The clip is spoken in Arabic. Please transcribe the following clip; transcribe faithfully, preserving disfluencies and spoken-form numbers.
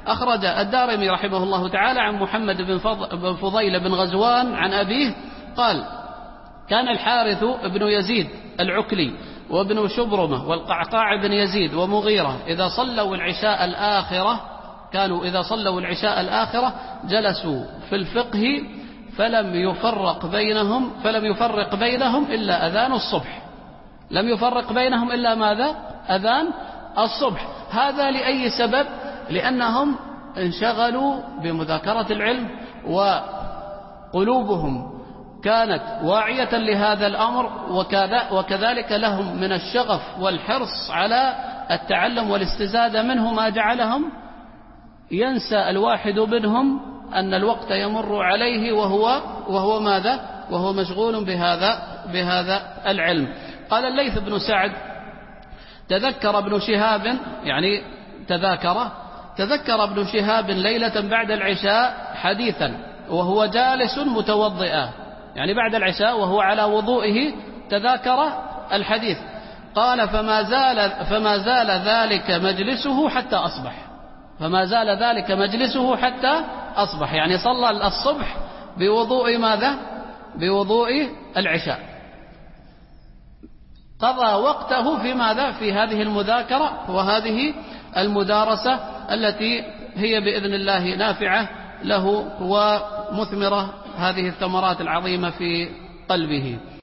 أخرج الدارمي رحمه الله تعالى عن محمد بن فضيل بن غزوان عن أبيه قال: كان الحارث بن يزيد العكلي وابن شبرمة والقعقاع بن يزيد ومغيرة إذا صلوا العشاء الآخرة كانوا إذا صلوا العشاء الآخرة جلسوا في الفقه فلم يفرق بينهم فلم يفرق بينهم إلا أذان الصبح. لم يفرق بينهم إلا ماذا؟ أذان الصبح. هذا لأي سبب؟ لأنهم انشغلوا بمذاكرة العلم وقلوبهم كانت واعية لهذا الأمر، وكذلك لهم من الشغف والحرص على التعلم والاستزادة منه ما جعلهم ينسى الواحد منهم أن الوقت يمر عليه وهو وهو ماذا؟ وهو مشغول بهذا بهذا العلم. قال الليث بن سعد: تذكر ابن شهاب يعني تذاكر تذكر ابن شهاب ليلة بعد العشاء حديثا وهو جالس متوضئا، يعني بعد العشاء وهو على وضوئه تذاكر الحديث. قال: فما زال فما زال ذلك مجلسه حتى أصبح فما زال ذلك مجلسه حتى أصبح، يعني صلى الصبح بوضوء ماذا؟ بوضوء العشاء. قضى وقته في ماذا؟ في هذه المذاكرة وهذه المدارسة التي هي بإذن الله نافعة له ومثمرة هذه الثمرات العظيمة في قلبه.